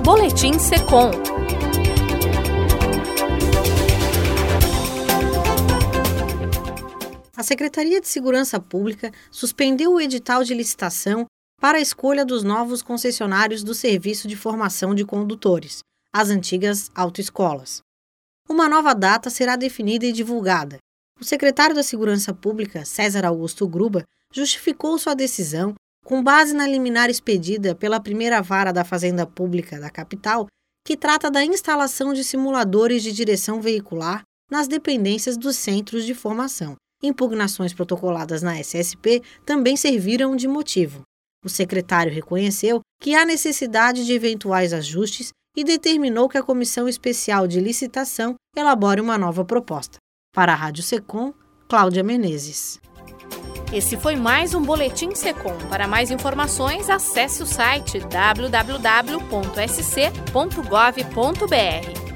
Boletim Secom. A Secretaria de Segurança Pública suspendeu o edital de licitação para a escolha dos novos concessionários do Serviço de Formação de Condutores, as antigas autoescolas. Uma nova data será definida e divulgada. O secretário da Segurança Pública, César Augusto Gruba, justificou sua decisão com base na liminar expedida pela primeira vara da Fazenda Pública da capital, que trata da instalação de simuladores de direção veicular nas dependências dos centros de formação. Impugnações protocoladas na SSP também serviram de motivo. O secretário reconheceu que há necessidade de eventuais ajustes e determinou que a Comissão Especial de Licitação elabore uma nova proposta. Para a Rádio Secom, Cláudia Menezes. Esse foi mais um Boletim Secom. Para mais informações, acesse o site www.sc.gov.br.